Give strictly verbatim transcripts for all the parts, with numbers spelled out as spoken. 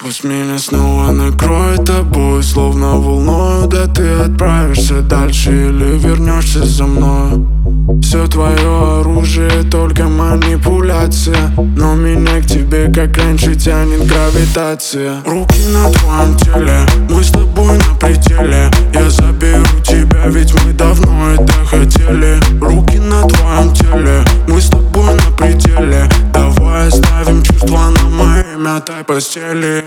Пусть меня снова накроет тобой, словно волною. Да ты отправишься дальше или вернешься за мною. Все твое оружие, только манипуляция, но меня к тебе, как раньше, тянет гравитация. Руки на твоем теле, мы с тобой на пределе. Я заберу тебя, ведь мы давно это хотели. Руки на твоем теле, мы с тобой на пределе. Давай оставим чувства на моей мятой постели.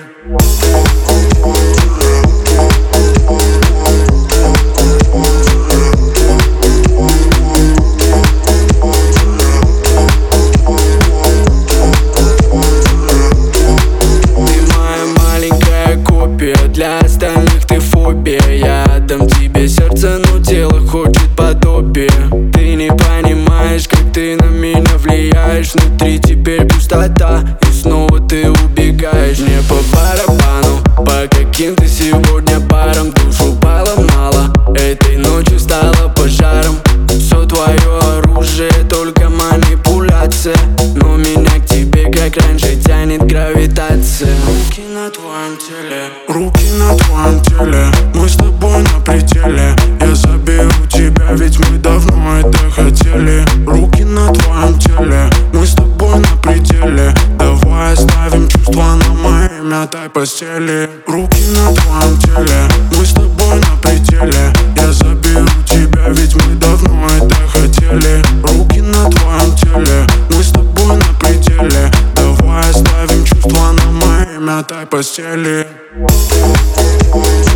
Для остальных ты фобия. Я отдам тебе сердце, но тело хочет подобие. Ты не понимаешь, как ты на меня влияешь. Внутри теперь пустота, и снова ты убегаешь. Мне по барабану, по каким ты сегодня парам. Душу поломала, этой ночью стала пожаром. Все твое оружие, только манипуляция, но меня к тебе, как раньше, тянет гравитация. Руки на твоем теле, руки на твоем теле, мы с тобой на пределе. Я заберу тебя, ведь мы давно это хотели. Руки на твоем теле, мы с тобой на пределе. Давай оставим чувства на моей мятой постели. Руки на твоем теле, мы с тобой на пределе. Я заберу тебя, ведь мы давно это хотели. Руки на твоем теле, мы с тобой на пределе. Давай оставим чувства на моей мятой постели.